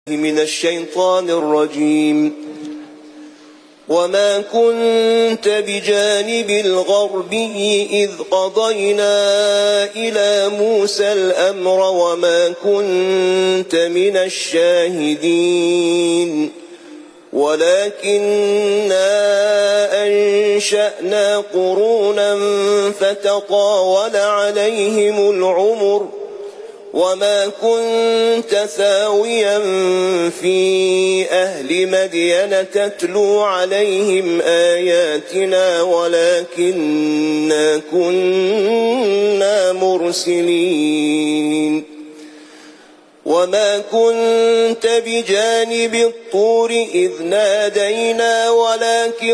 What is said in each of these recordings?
من الشيطان الرجيم. وما كنت بجانب الغربي إذ قضينا إلى موسى الأمر وما كنت من الشاهدين ولكننا أنشأنا قرونا فتطاول عليهم العمر وما كنت ثاويا في أهل مدين تتلو عليهم آياتنا ولكننا كنا مرسلين. وما كنت بجانب الطور إذ نادينا ولكن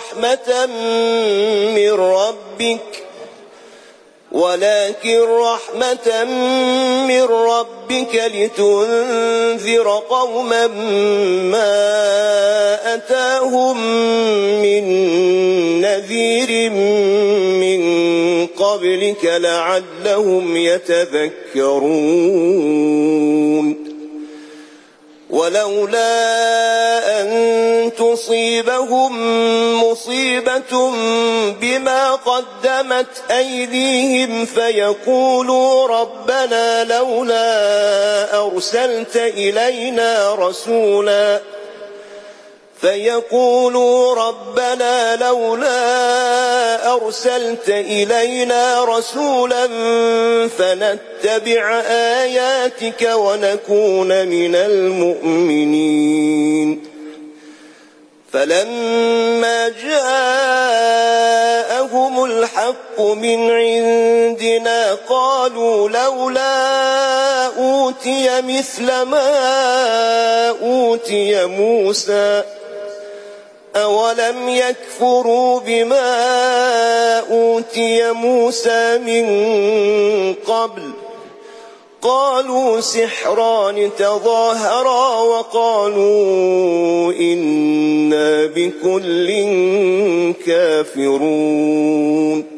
رحمة من ربك لتنذر قوما ما أتاهم من نذير من قبلك لعلهم يتذكرون. ولولا أن تصيبهم مصيبة بما قدمت أيديهم فيقولوا ربنا لولا أرسلت إلينا رسولا فنتبع آياتك ونكون من المؤمنين. فلما جاءهم الحق من عندنا قالوا لولا أوتي مثل ما أوتي موسى أولم يكفروا بما أوتي موسى من قبل قالوا سحران تظاهرا وقالوا إنا بكل كافرون.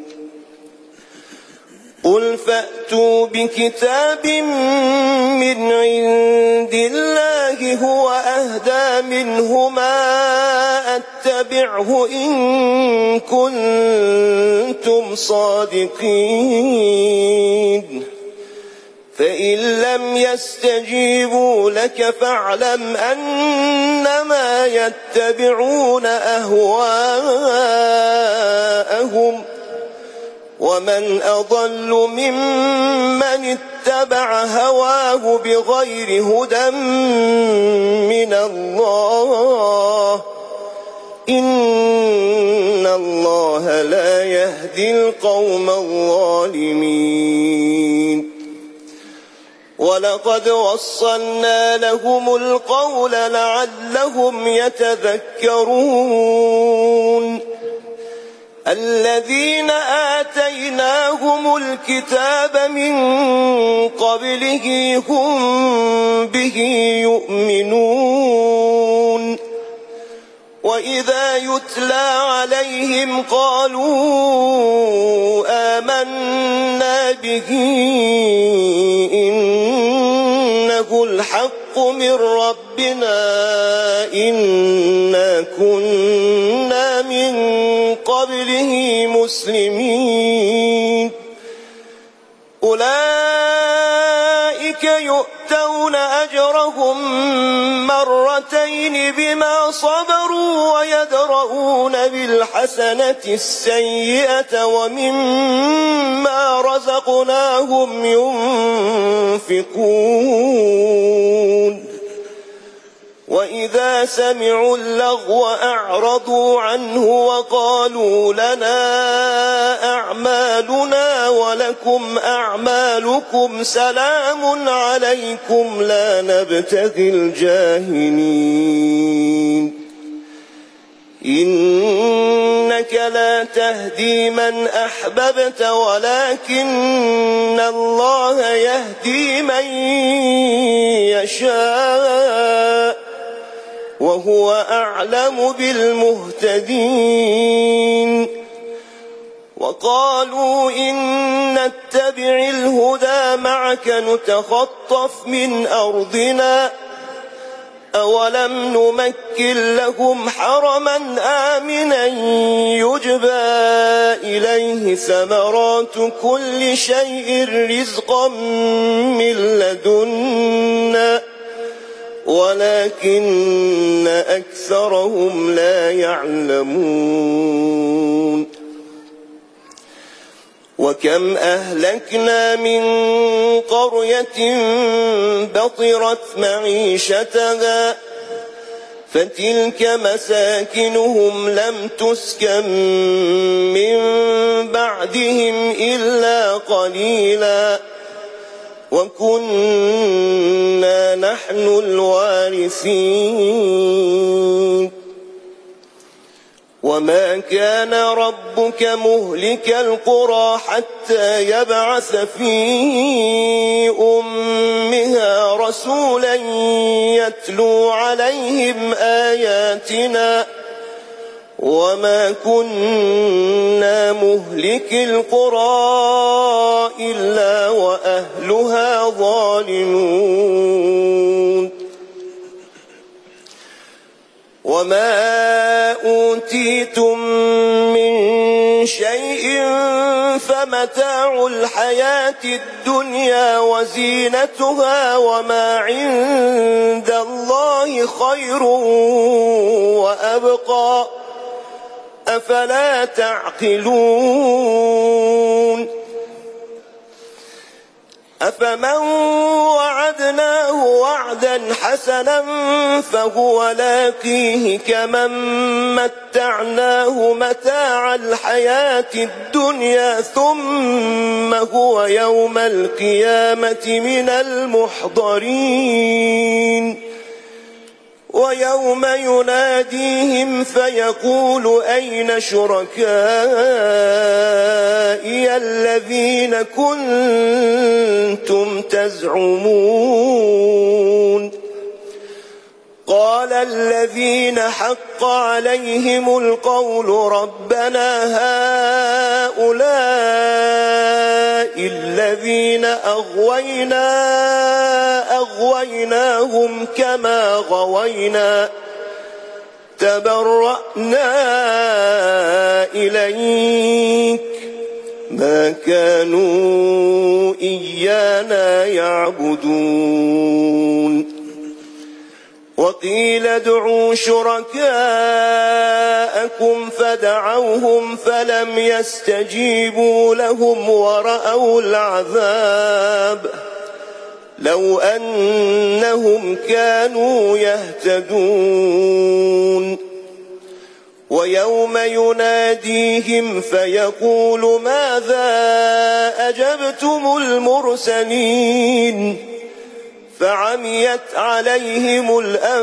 قل فأتوا بكتاب من عند الله هو أهدى منهما أتبعه إن كنتم صادقين. فإن لم يستجيبوا لك فاعلم أنما يتبعون أهواءهم ومن أضل ممن اتبع هواه بغير هدى من الله إن الله لا يهدي القوم الظالمين. ولقد وصلنا لهم القول لعلهم يتذكرون. الذين آتيناهم الكتاب من قبله هم به يؤمنون وإذا يتلى عليهم قالوا آمنا به إنه الحق من ربنا إنا كنا من قبله مسلمين. أولئك يؤتون أجرهم مرتين بما صبروا ويدرؤون بالحسنة السيئة ومما رزقناهم ينفقون. وإذا سمعوا اللغو أعرضوا عنه وقالوا لنا أعمالنا ولكم أعمالكم سلام عليكم لا نبتغي الجاهلين. إنك لا تهدي من أحببت ولكن الله يهدي من يشاء وهو أعلم بالمهتدين. وقالوا إن نتبع الهدى معك نتخطف من أرضنا أولم نمكن لهم حرما آمنا يجبى إليه ثمرات كل شيء رزقا من لدنا ولكن أكثرهم لا يعلمون وكم أهلكنا من قرية بطرت معيشتها فتلك مساكنهم لم تسكن من بعدهم إلا قليلا وكنا نحن الوارثين وما كان ربك مهلك القرى حتى يبعث في أمها رسولا يتلو عليهم آياتنا وما كنا مهلك القرى إلا وأهلها ظالمون وما أوتيتم من شيء فمتاع الحياة الدنيا وزينتها وما عند الله خير وأبقى أفلا تعقلون أفمن وعدناه وعدا حسنا فهو لاقيه كمن متعناه متاع الحياة الدنيا ثم هو يوم القيامة من المحضرين ويوم يناديهم فيقول أين شركائي الذين كنتم تزعمون قال الذين حق عليهم القول ربنا هؤلاء الذين أغويناهم كما غوينا تبرأنا إليك ما كانوا إيانا يعبدون وقيل ادعوا شركاءكم فدعوهم فلم يستجيبوا لهم ورأوا العذاب لو أنهم كانوا يهتدون ويوم يناديهم فيقول ماذا أجبتم المرسلين فعميت عليهم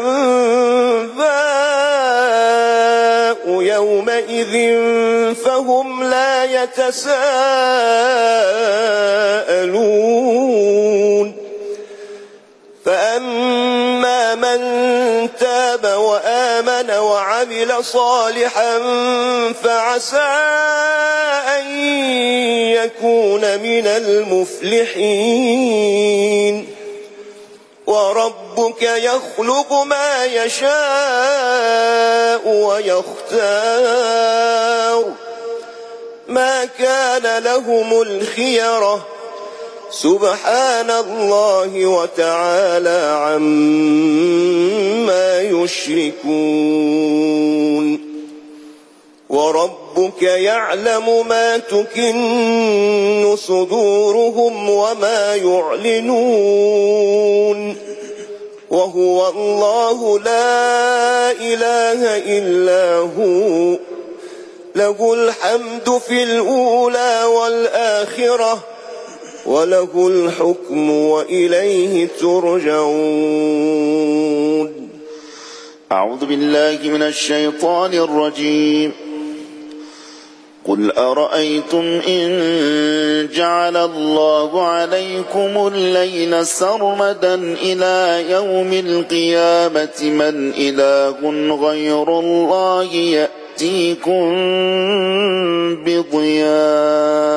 الأنباء يومئذ فهم لا يتساءلون فأما من تاب وآمن وعمل صالحا فعسى أن يكون من المفلحين وربك يخلق ما يشاء ويختار ما كان لهم الخيرة سبحان الله وتعالى عما يشركون وربك يعلم ما تكن صدورهم وما يعلنون وهو الله لا إله إلا هو له الحمد في الأولى والآخرة وله الحكم وإليه ترجعون. أعوذ بالله من الشيطان الرجيم. قل أرأيتم إن جعل الله عليكم الليل سرمدا إلى يوم القيامة من إله غير الله يأتيكم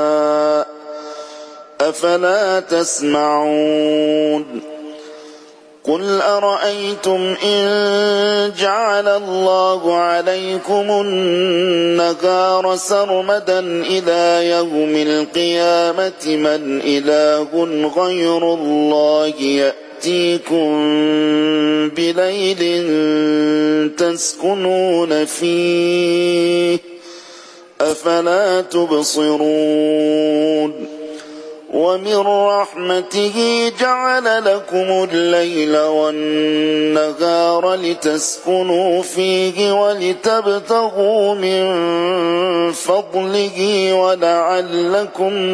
بضياء أفلا تسمعون. قل أرأيتم إن جعل الله عليكم النهار سرمدا إلى يوم القيامة من إله غير الله يأتيكم بليل تسكنون فيه أفلا تبصرون ومن رحمته جعل لكم الليل والنهار لتسكنوا فيه ولتبتغوا من فضله ولعلكم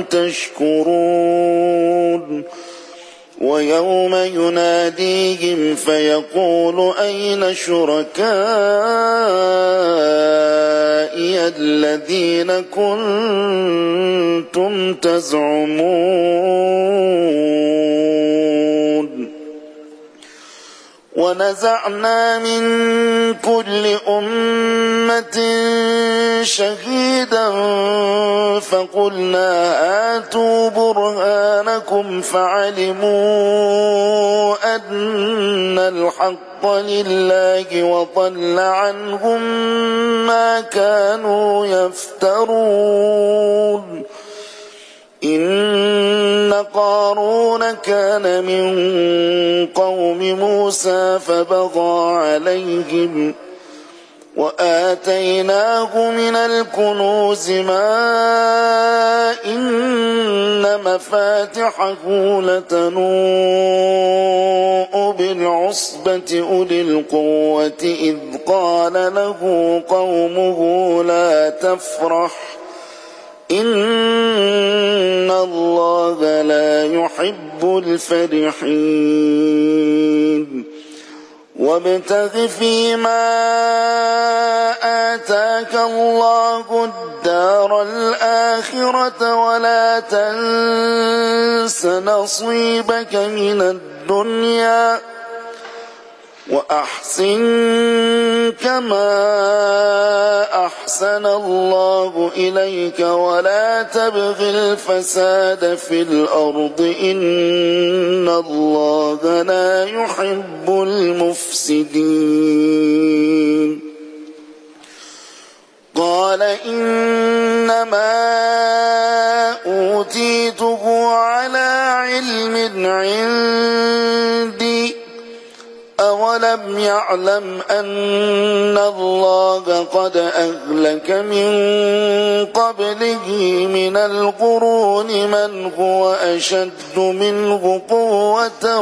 تشكرون ويوم يناديهم فيقول أين شركائي الذين كنتم تزعمون ونزعنا من كل أمة شهيدا فقلنا هاتوا برهانكم فعلموا أن الحق لله وضل عنهم ما كانوا يفترون إن قارون كان من قوم موسى فبغى عليهم وآتيناه من الكنوز ما إن مفاتحه لتنوء بالعصبة أولي القوة إذ قال له قومه لا تفرح إن الله لا يحب الفرحين وابتغ فيما آتاك الله الدار الآخرة ولا تنس نصيبك من الدنيا وأحسن كما أحسن الله إليك ولا تبغ الفساد في الأرض إن الله لا يحب المفسدين قال إنما أوتيته على علم عندي أولم يعلم أن الله قد أهلك من قبله من القرون من هو أشد منه قوة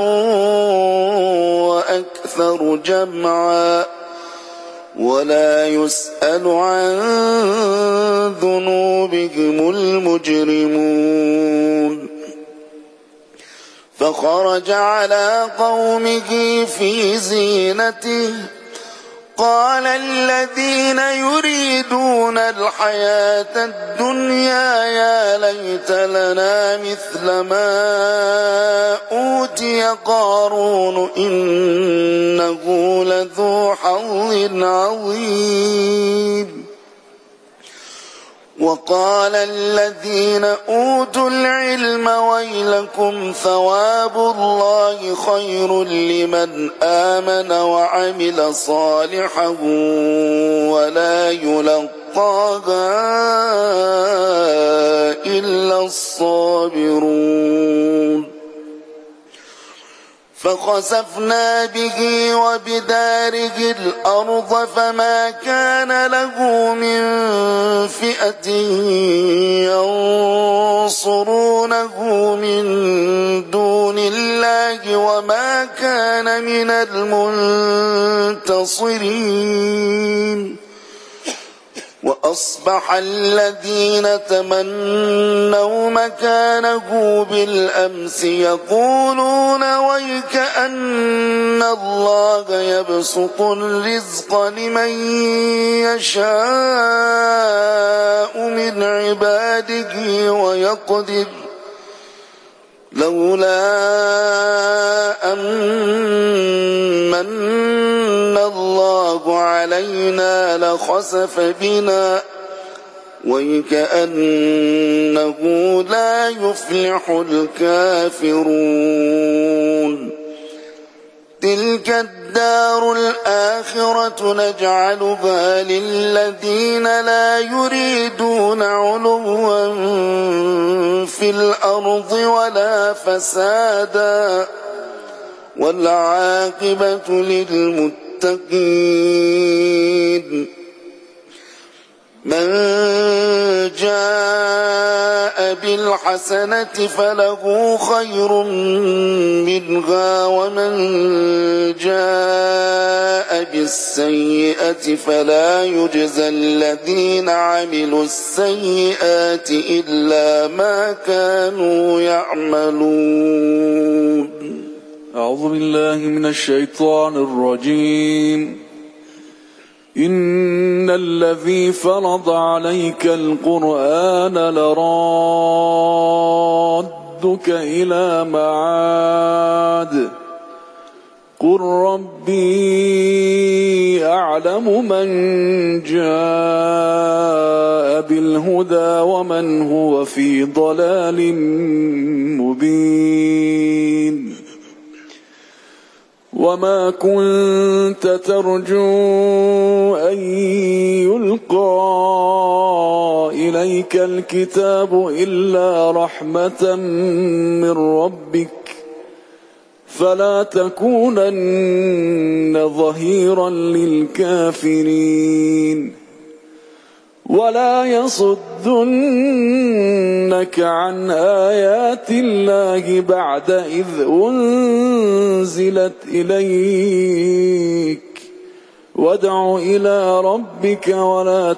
وأكثر جمعا ولا يسأل عن ذنوبهم المجرمون فخرج على قومه في زينته قال الذين يريدون الحياة الدنيا يا ليت لنا مثل ما أوتي قارون إنه لذو حظ عظيم وقال الذين أوتوا العلم ويلكم ثواب الله خير لمن آمن وعمل صالحا ولا يلقاها إلا الصابرون فخسفنا به وبداره الأرض فما كان له من فئة ينصرونه من دون الله وما كان من المنتصرين وأصبح الذين تمنوا مكانه بالأمس يقولون ويكأن الله يبسط الرزق لمن يشاء من عباده ويقدر لولا أمن الله علينا لخسف بنا ويكأنه لا يفلح الكافرون تلك الدار الآخرة نجعلها للذين لا يريدون علوا في الأرض ولا فسادا والعاقبة للمتقين من جاء بالحسنة فله خير منها ومن جاء بالسيئة فلا يجزى الذين عملوا السيئات إلا ما كانوا يعملون. أعوذ بالله من الشيطان الرجيم. إن الذي فرض عليك القرآن لرادك إلى معاد قل ربي أعلم من جاء بالهدى ومن هو في ضلال مبين. وما كنت ترجو أن يلقى إليك الكتاب إلا رحمة من ربك فلا تكونن ظهيرا للكافرين ولا يصدنك عن آيات الله بعد إذ أنزلت إليك وادع إلى ربك ولا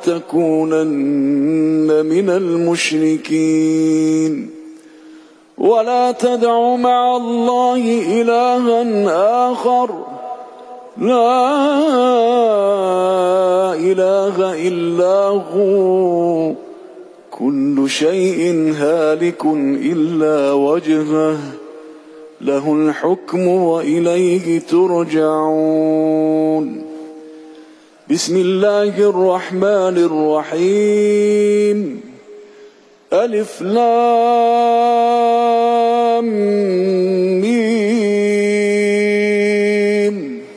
تكونن من المشركين ولا تدع مع الله إلها آخر لا إله إلا هو كل شيء هالك إلا وجهه له الحكم وإليه ترجعون. بسم الله الرحمن الرحيم. ألف لام ميم.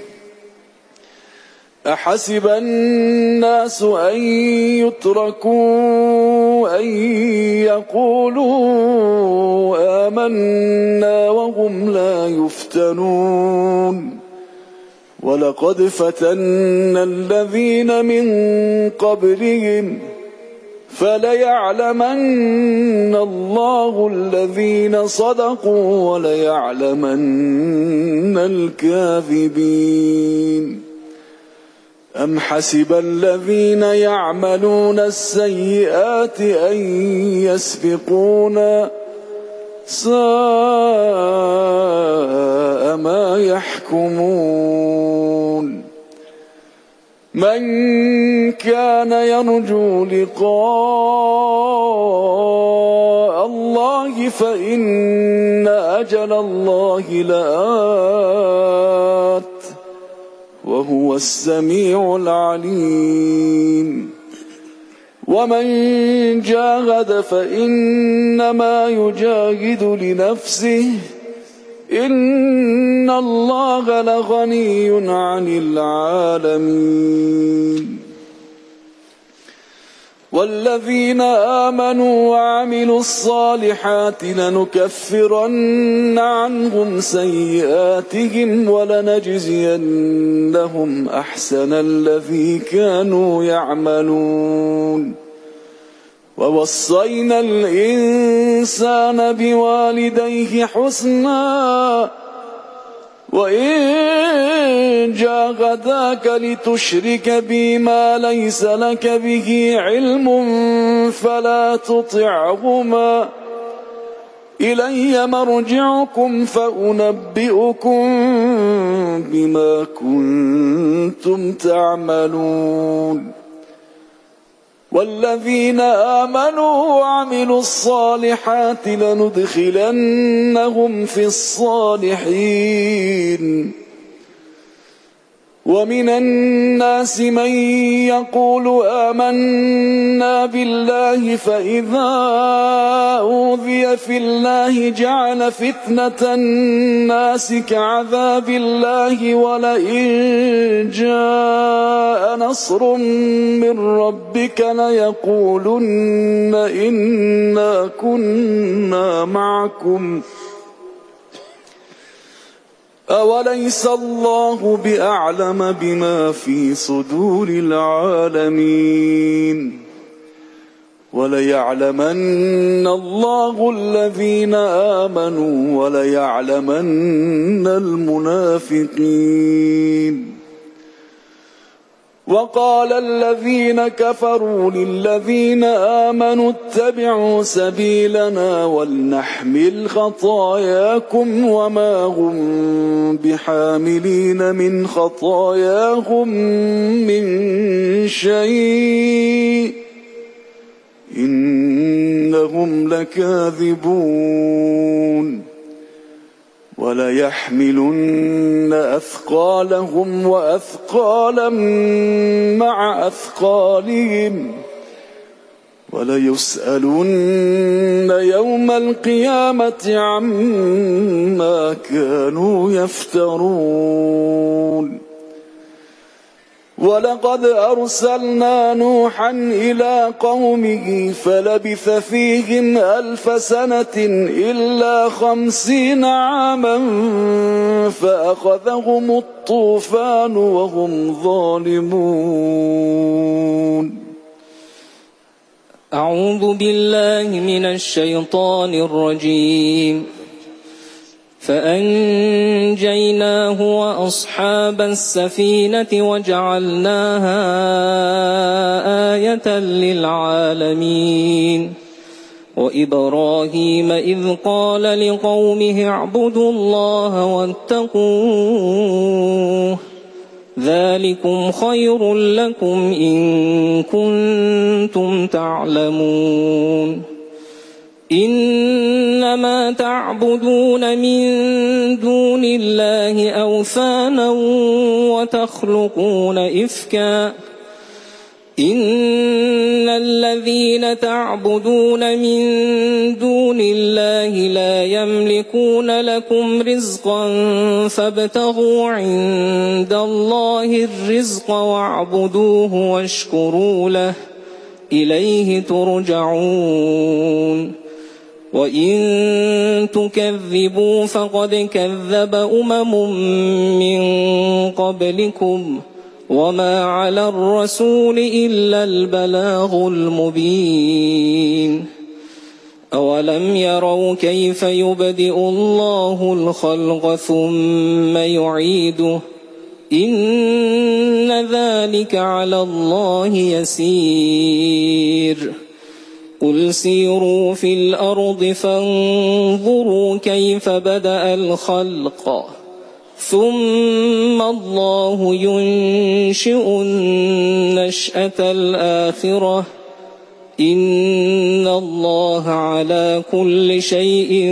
أحسب الناس أن يتركوا أن يقولوا آمنا وهم لا يفتنون ولقد فتنا الذين من قبلهم فليعلمن الله الذين صدقوا وليعلمن الكاذبين. أم حسب الذين يعملون السيئات أن يسبقونا ساء ما يحكمون. من كان يرجو لقاء الله فإن أجل الله لآت وهو السميع العليم. ومن جاهد فإنما يجاهد لنفسه إن الله لغني عن العالمين. والذين آمنوا وعملوا الصالحات لنكفرن عنهم سيئاتهم ولنجزينهم أحسن الذي كانوا يعملون. ووصينا الإنسان بوالديه حسنا وإن جاهداك لتشرك بي ما ليس لك به علم فلا تطعهما إلي مرجعكم فأنبئكم بما كنتم تعملون. والذين آمنوا وعملوا الصالحات لندخلنهم في الصالحين ومن الناس من يقول آمنا بالله فإذا أوذي في الله جعل فتنة الناس كعذاب الله ولئن جاء نصر من ربك ليقولن إنا كنا معكم أوليس الله بأعلم بما في صدور العالمين وليعلمن الله الذين آمنوا وليعلمن المنافقين وقال الذين كفروا للذين آمنوا اتبعوا سبيلنا ولنحمل خطاياكم وما هم بحاملين من خطاياهم من شيء إنهم لكاذبون وليحملن أثقالهم وأثقالا مع أثقالهم وليسألن يوم القيامة عما كانوا يفترون ولقد أرسلنا نوحا إلى قومه فلبث فيهم 1000 سنة إلا 50 عاما فأخذهم الطوفان وهم ظالمون. أعوذ بالله من الشيطان الرجيم. فأنجيناه وأصحاب السفينة وجعلناها آية للعالمين. وإبراهيم إذ قال لقومه اعبدوا الله واتقوه ذلكم خير لكم إن كنتم تعلمون. إنما تعبدون من دون الله أوثانا وتخلقون إفكا إن الذين تعبدون من دون الله لا يملكون لكم رزقا فابتغوا عند الله الرزق واعبدوه واشكروا له إليه ترجعون. وإن تكذبوا فقد كذب من قبلكم وما على الرسول إلا البلاغ المبين. أولم يروا كيف يبدئ الله الخلق ثم يعيده إن ذلك على الله يسير. قل سيروا في الأرض فانظروا كيف بدأ الخلق ثم الله ينشئ النشأة الآخرة إن الله على كل شيء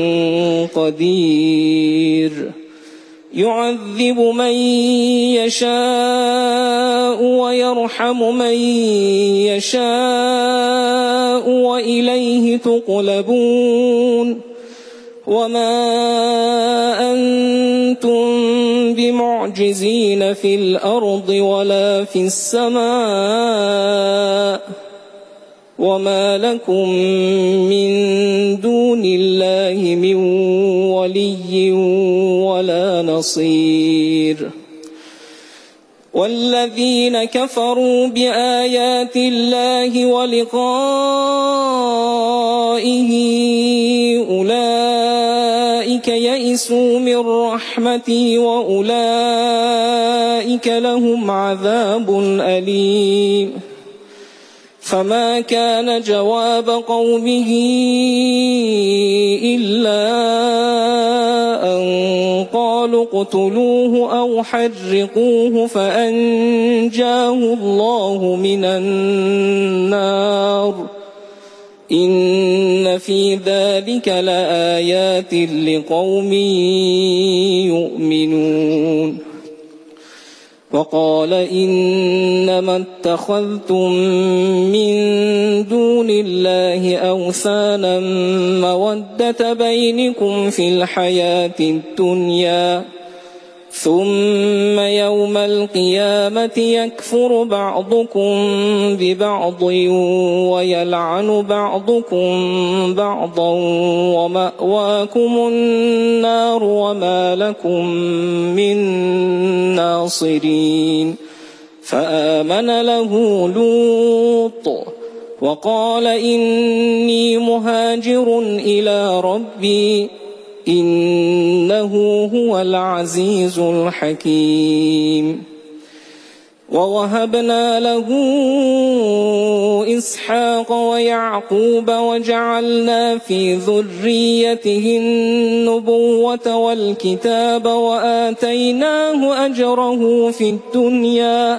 قدير. يعذب من يشاء ويرحم من يشاء وإليه تقلبون. وما أنتم بمعجزين في الأرض ولا في السماء وما لكم من دون الله من ولي ولا نصير. والذين كفروا بآيات الله ولقائه أولئك يئسوا من رحمتي وأولئك لهم عذاب أليم. فما كان جواب قومه إلا أن قالوا اقتلوه أو حرقوه فأنجاه الله من النار. إن في ذلك لآيات لقوم يؤمنون. وقال إنما اتخذتم من دون الله أوثانا مودة بينكم في الحياة الدنيا ثم يوم القيامة يكفر بعضكم ببعض ويلعن بعضكم بعضا ومأواكم النار وما لكم من ناصرين فآمن له لوط وقال إني مهاجر إلى ربي إنه هو العزيز الحكيم ووهبنا له إسحاق ويعقوب وجعلنا في ذريته النبوة والكتاب وآتيناه أجره في الدنيا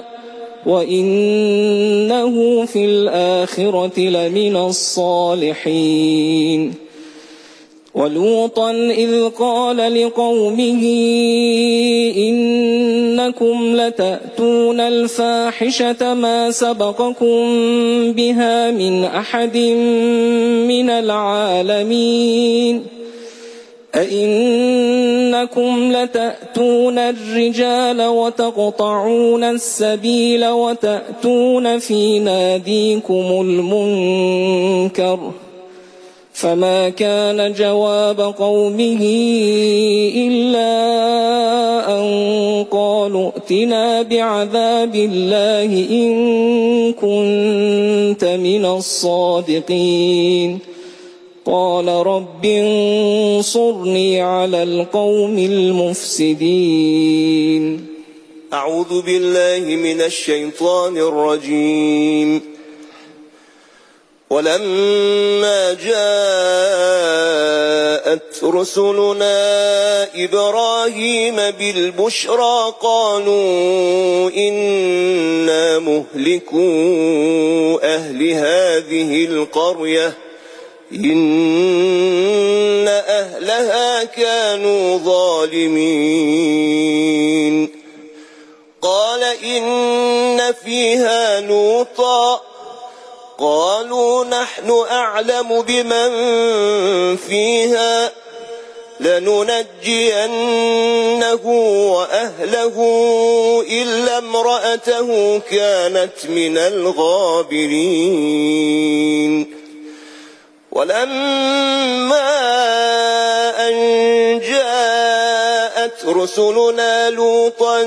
وإنه في الآخرة لمن الصالحين ولوطا إذ قال لقومه إنكم لتأتون الفاحشة ما سبقكم بها من أحد من العالمين أئنكم لتأتون الرجال وتقطعون السبيل وتأتون في ناديكم المنكر فما كان جواب قومه إلا أن قالوا ائتنا بعذاب الله إن كنت من الصادقين قال رب انصرني على القوم المفسدين. أعوذ بالله من الشيطان الرجيم. ولما جاءت رسلنا إبراهيم بالبشرى قالوا إنا مهلكو أهل هذه القرية إن أهلها كانوا ظالمين قال إن فيها لوطا قالوا نحن أعلم بمن فيها لننجينه وأهله إلا امرأته كانت من الغابرين ولما أن جاءت رسلنا لوطا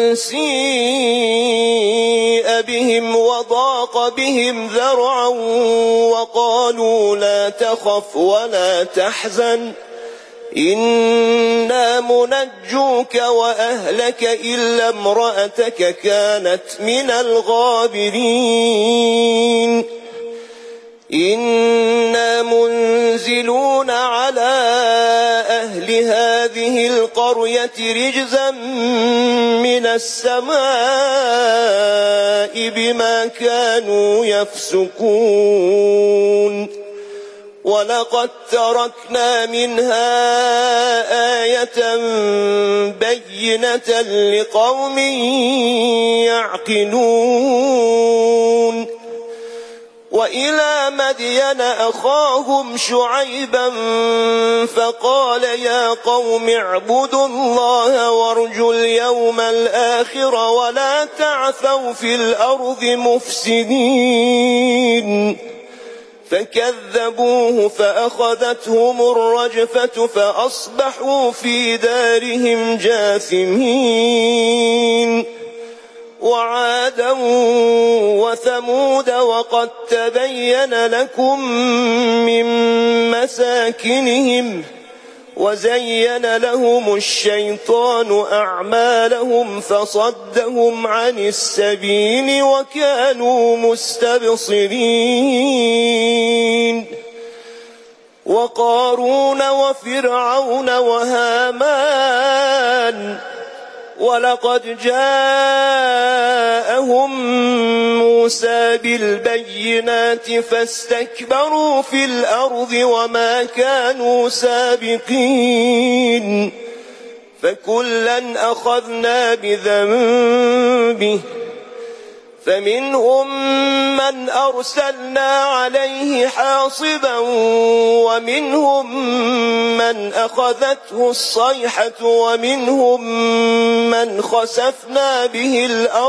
سيء بهم وضاق بهم ذرعا وقالوا لا تخف ولا تحزن إنا منجوك وأهلك إلا امرأتك كانت من الغابرين إنا منزلون على أهل هذه القرية رجزا من السماء بما كانوا يفسقون ولقد تركنا منها آية بينة لقوم يعقلون وإلى مدين أخاهم شعيبا فقال يا قوم اعبدوا الله وارجوا اليوم الآخر ولا تعثوا في الأرض مفسدين فكذبوه فأخذتهم الرجفة فأصبحوا في دارهم جاثمين وعادا وثمود وقد تبين لكم من مساكنهم وزين لهم الشيطان أعمالهم فصدهم عن السبيل وكانوا مستبصرين وقارون وفرعون وهامان ولقد جاءهم موسى بالبينات فاستكبروا في الأرض وما كانوا سابقين فكلا أخذنا بذنبه فمنهم من أرسلنا عليه حاصبا ومنهم من أخذته الصيحة ومنهم من خسفنا به الأرض